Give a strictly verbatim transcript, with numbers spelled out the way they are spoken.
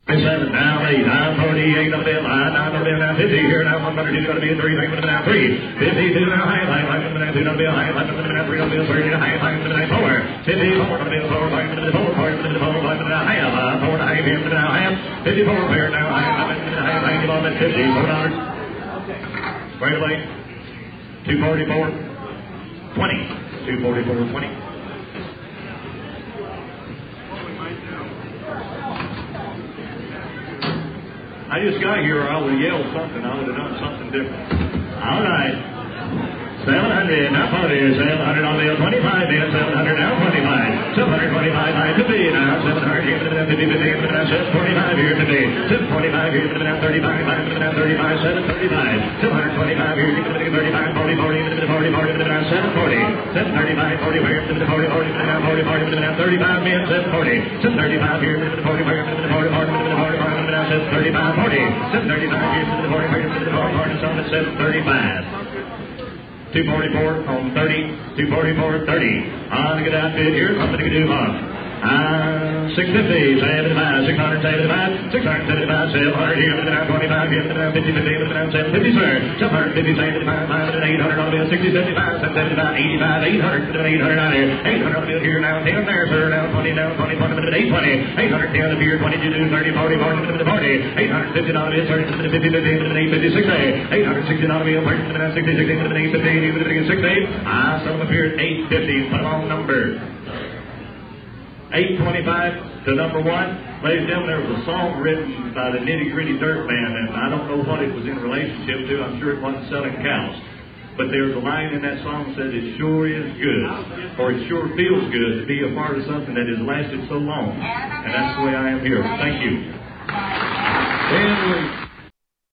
Seven now, eight, nine, forty-eight, up there, nine, nine, up there, now, fifty, here, now, one hundred, two, going to be a three, three, now, three, fifty-two, now, high, high, high, now, two, going to be a high, high, now, three, going to be a thirty, high, high, now, four, fifty-four, going to be a four, five, now, four, four, going to be a four, five, now, high, high, four, high, here, now, high, fifty-four, here, now, high, high, high, high, give on that fifty, four dollars, right away, two forty-four, twenty, two forty-four, twenty. I just got here, or I would have yelled something. I would have done something different. All right. seven hundred, now forty, seven hundred on the twenty-five, then seven hundred, now twenty-five, seven hundred twenty-five, high fifty, now seven hundred, here, fifty, fifty, now seven forty-five, here, fifty, seven forty-five, here, now thirty-five, now thirty-five, seven thirty-five, seven hundred twenty-five, here, thirty-five, forty, forty, forty, forty, now seven forty, seven thirty-five, forty, here, forty, forty, now forty, forty, now thirty-five, then seven forty, seven thirty-five, here, forty, forty, forty, forty, forty, now seven thirty-five, forty, seven thirty-five, here, forty, forty, forty, forty, so that's seven thirty-five. two forty-four on thirty, two forty-four, thirty. On to get outfit here, something to do on. Uh, six fifty, seventy-five, six hundred seventy-five, six hundred seventy-five, seven hundred here, now twenty-five here, now fifty, fifty, now seven fifty, sir. seven hundred fifty, seventy-five, five hundred, eight hundred on the bill, sixty, seventy-five, seven seventy-five, eighty-five, eight hundred, eight hundred out here, eight hundred on the bill here, now ten there, sir, now twenty, now twenty, twenty, eight twenty, eight hundred ten up here, twenty-two, thirty, forty, forty, forty, eight hundred fifty on the bill, thirty, fifty, fifty, eight fifty, sixty, eight hundred sixty on the bill, thirty, sixty, sixty, eight fifty, eight fifty, sixty, ah, some up here at eight fifty, put on number. eight twenty-five to number one. Ladies and gentlemen, there was a song written by the Nitty Gritty Dirt Band, and I don't know what it was in relationship to. I'm sure it wasn't selling cows. But there's a line in that song that says, it sure is good, or it sure feels good to be a part of something that has lasted so long. And that's the way I am here. Thank you. And we